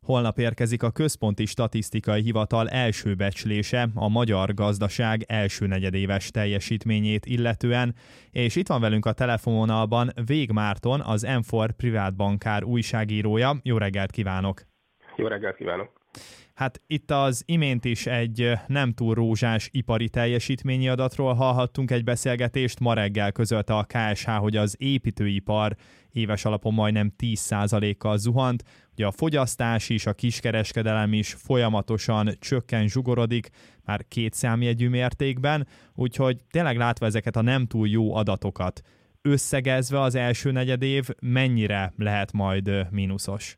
Holnap érkezik a Központi Statisztikai Hivatal első becslése a magyar gazdaság első negyedéves teljesítményét illetően, és itt van velünk a telefonvonalban Vég Márton, az M4 privátbankár újságírója. Jó reggelt kívánok! Jó reggelt kívánok! Hát itt az imént is egy nem túl rózsás ipari teljesítményi adatról hallhattunk egy beszélgetést. Ma reggel közölte a KSH, hogy az építőipar éves alapon majdnem 10%-kal zuhant. Ugye a fogyasztás is, a kiskereskedelem is folyamatosan csökken, zsugorodik, már kétszámjegyű mértékben, úgyhogy tényleg látva ezeket a nem túl jó adatokat, összegezve az első negyedév mennyire lehet majd mínuszos?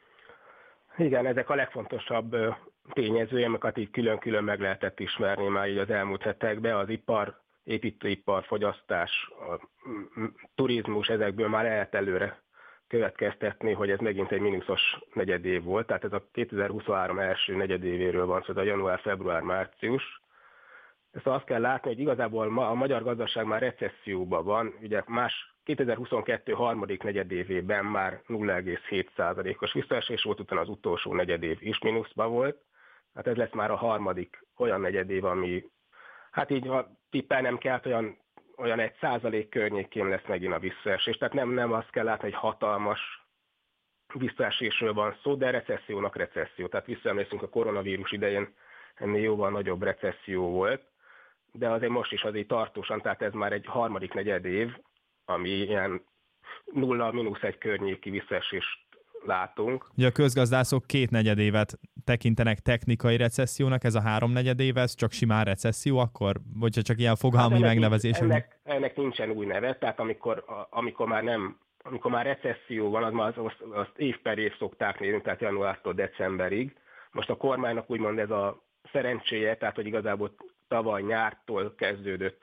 Igen, ezek a legfontosabb tényezők, amiket így külön-külön meg lehetett ismerni már így az elmúlt hetekben. Az ipar, építőipar, fogyasztás, a turizmus, ezekből már lehet előre következtetni, hogy ez megint egy mínuszos negyedév volt. Tehát ez a 2023 első negyedévéről van szó, a január, február, március. Ezt azt kell látni, hogy igazából a magyar gazdaság már recesszióban van. Ugye 2022 harmadik negyedévében már 0,7%-os visszaesés volt, utána az utolsó negyedév is mínuszban volt. Hát ez lesz már a harmadik olyan negyedév, ami, hát így tippelnem kell, olyan 1% környékén lesz megint a visszaesés. Tehát nem azt kell látni, hogy hatalmas visszaesésről van szó, de recessziónak recesszió. Tehát visszaemlékszünk a koronavírus idején, ennél jóval nagyobb recesszió volt, de azért most is azért tartósan, tehát ez már egy harmadik negyedév, ami ilyen 0-1 környéki visszaesést látunk. Ugye a közgazdászok 2 negyedévet tekintenek technikai recessziónak, ez a 3 negyedév, ez csak simán recesszió akkor? Vagy csak ilyen fogalmi megnevezés? Ennek nincsen új neve, tehát amikor már recesszió van, azt év per év szokták mérni, tehát januártól decemberig. Most a kormánynak úgymond ez a szerencséje, tehát hogy igazából tavaly nyártól kezdődött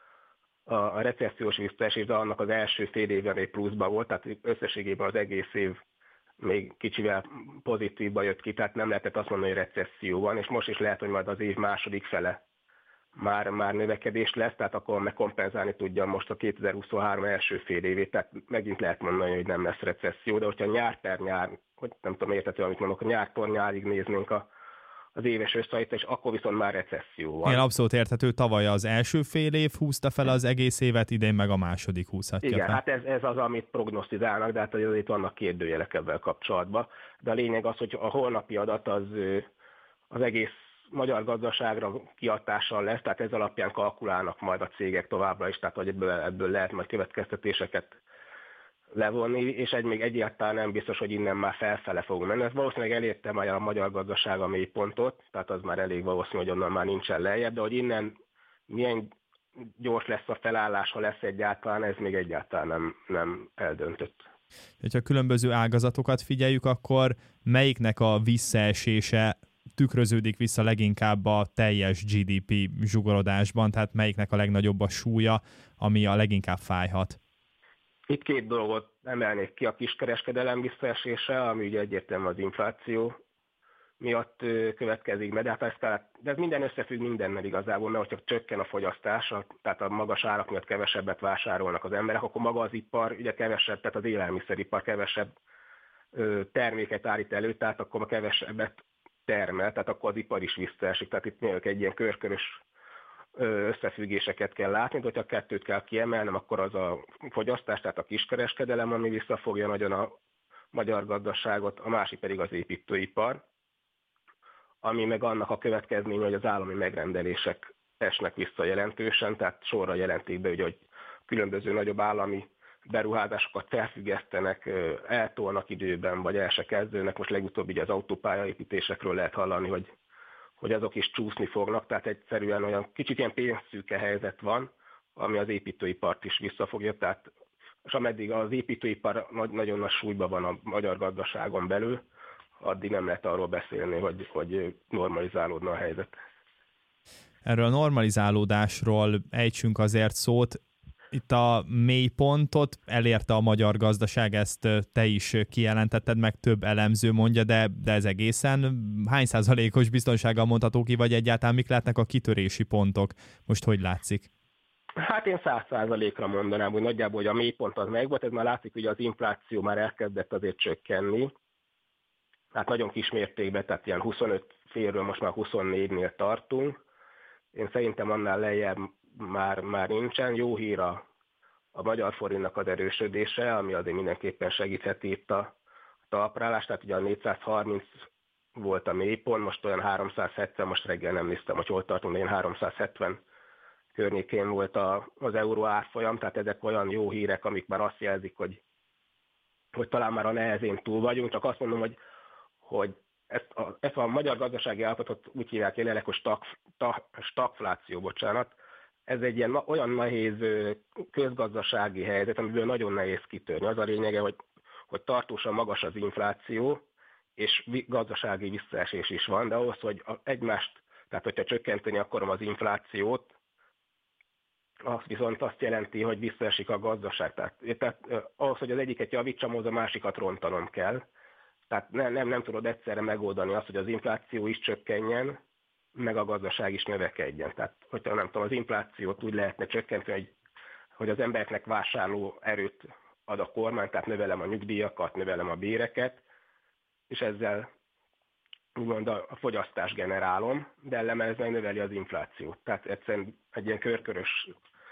a recessziós visszaesés, de annak az első fél évben még pluszban volt, tehát összességében az egész év még kicsivel pozitívba jött ki, tehát nem lehetett azt mondani, hogy recesszió van, és most is lehet, hogy majd az év második fele már növekedés lesz, tehát akkor meg kompenzálni tudja most a 2023 első fél évét, tehát megint lehet mondani, hogy nem lesz recesszió, de hogyha nyár per nyár, hogy nem tudom értető, amit mondok, a nyártól nyárig néznénk az éves összehasonlítás, akkor viszont már recesszió van. Igen, abszolút érthető, tavaly az első fél év húzta fel az egész évet, idén meg a második húzhatja fel. Igen, fel. hát ez az, amit prognosztizálnak, de hát azért vannak kérdőjelek ebben kapcsolatban. De a lényeg az, hogy a holnapi adat az egész magyar gazdaságra kihatással lesz, tehát ez alapján kalkulálnak majd a cégek továbbra is, tehát hogy ebből lehet majd következtetéseket levonni, és még egyáltalán nem biztos, hogy innen már felfele fog menni. Ez valószínűleg elérte már a magyar gazdaság a mélypontot, tehát az már elég valószínű, hogy onnan már nincsen lejjebb, de hogy innen milyen gyors lesz a felállás, ha lesz egyáltalán, ez még egyáltalán nem eldöntött. Ha különböző ágazatokat figyeljük, akkor melyiknek a visszaesése tükröződik vissza leginkább a teljes GDP zsugorodásban, tehát melyiknek a legnagyobb a súlya, ami a leginkább fájhat? Itt 2 dolgot emelnék ki, a kiskereskedelem visszaesése, ami ugye egyértelműen az infláció miatt következik be, de ez minden összefügg mindennel igazából, mert hogyha csökken a fogyasztás, tehát a magas árak miatt kevesebbet vásárolnak az emberek, akkor maga az ipar, ugye kevesebb, tehát az élelmiszeripar kevesebb terméket állít elő, tehát akkor kevesebbet termel, tehát akkor az ipar is visszaesik, tehát itt még egy ilyen körkörös összefüggéseket kell látni, de hogyha a kettőt kell kiemelnem, akkor az a fogyasztás, tehát a kiskereskedelem, ami visszafogja nagyon a magyar gazdaságot, a másik pedig az építőipar, ami meg annak a következménye, hogy az állami megrendelések esnek vissza jelentősen, tehát sorra jelentik be, hogy különböző nagyobb állami beruházásokat felfüggesztenek, eltolnak időben, vagy el se kezdődnek. Most legutóbb így az autópályaépítésekről lehet hallani, hogy azok is csúszni fognak, tehát egyszerűen olyan kicsit ilyen pénzszűke helyzet van, ami az építőipart is visszafogja, tehát és ameddig az építőipar nagyon nagy súlyban van a magyar gazdaságon belül, addig nem lehet arról beszélni, hogy normalizálódna a helyzet. Erről a normalizálódásról ejtsünk azért szót. Itt a mélypontot elérte a magyar gazdaság, ezt te is kijelentetted, meg több elemző mondja, de ez egészen hány százalékos biztonsággal mondható ki, vagy egyáltalán mik lehetnek a kitörési pontok? Most hogy látszik? Hát én 100%-ra mondanám, hogy nagyjából hogy a mélypont az megvolt, ez már látszik, hogy az infláció már elkezdett azért csökkenni. hát nagyon kis mértékben, tehát ilyen 25 félről most már 24-nél tartunk. Én szerintem annál lejjebb már nincsen. Jó hír a magyar forintnak az erősödése, ami azért mindenképpen segítheti itt a talprálást, tehát ugye a 430 volt a mélypont, most olyan 370, most reggel nem néztem, hogy hol tartunk, de én 370 környékén volt az euró árfolyam, tehát ezek olyan jó hírek, amik már azt jelzik, hogy talán már a nehezén túl vagyunk, csak azt mondom, hogy ezt a magyar gazdasági állapotot úgy hívják jelenleg, hogy stagfláció, bocsánat. Ez egy olyan nehéz közgazdasági helyzet, amiből nagyon nehéz kitörni. Az a lényege, hogy tartósan magas az infláció, és gazdasági visszaesés is van, de ahhoz, hogy tehát hogyha csökkenteni akarom az inflációt, az viszont azt jelenti, hogy visszaesik a gazdaság. Tehát ahhoz, hogy az egyiket javítsam, ahhoz a másikat rontanom kell. Tehát nem tudod egyszerre megoldani azt, hogy az infláció is csökkenjen, meg a gazdaság is növekedjen. Tehát, hogyha nem tudom, az inflációt úgy lehetne csökkenteni, hogy az embereknek vásárló erőt ad a kormány, tehát növelem a nyugdíjakat, növelem a béreket, és ezzel úgymond a fogyasztást generálom, de ellenben növeli az inflációt. Tehát egyszerűen egy ilyen körkörös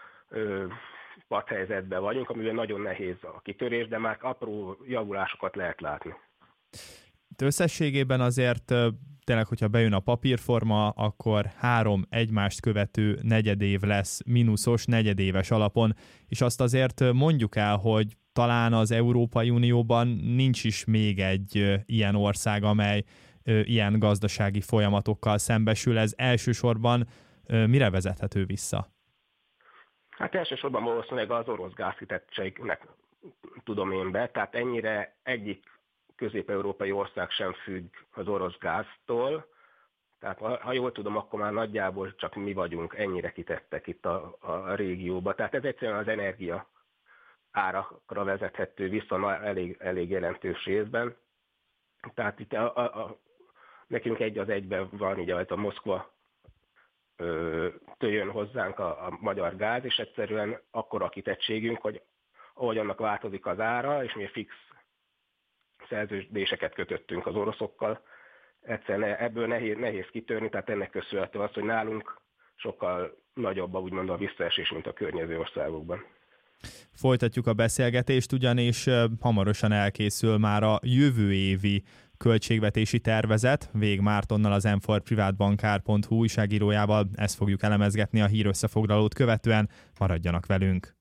padhelyzetben vagyunk, amiben nagyon nehéz a kitörés, de már apró javulásokat lehet látni. Összességében azért tényleg, hogyha bejön a papírforma, akkor 3 egymást követő negyedév lesz mínuszos negyedéves alapon, és azt azért mondjuk el, hogy talán az Európai Unióban nincs is még egy ilyen ország, amely ilyen gazdasági folyamatokkal szembesül. Ez elsősorban mire vezethető vissza? Hát elsősorban valószínűleg az orosz gázkitettségnek tudom én be, tehát ennyire egyik közép-európai ország sem függ az orosz gáztól, tehát ha jól tudom, akkor már nagyjából csak mi vagyunk ennyire kitettek itt a régióba. Tehát ez egyszerűen az energia árakra vezethető vissza elég jelentős részben. Tehát itt nekünk egy az egyben van, így a Moszkva jön hozzánk a magyar gáz, és egyszerűen akkora a kitettségünk, hogy ahogy annak változik az ára, és mi fix szerződéseket kötöttünk az oroszokkal, egyszerűen ebből nehéz kitörni, tehát ennek köszönhető az, hogy nálunk sokkal nagyobb úgymond a visszaesés, mint a környező országokban. Folytatjuk a beszélgetést, ugyanis hamarosan elkészül már a jövő évi költségvetési tervezet. Vég Mártonnal, az m4privatbankár.hu újságírójával ezt fogjuk elemezgetni a hírösszefoglalót követően. Maradjanak velünk!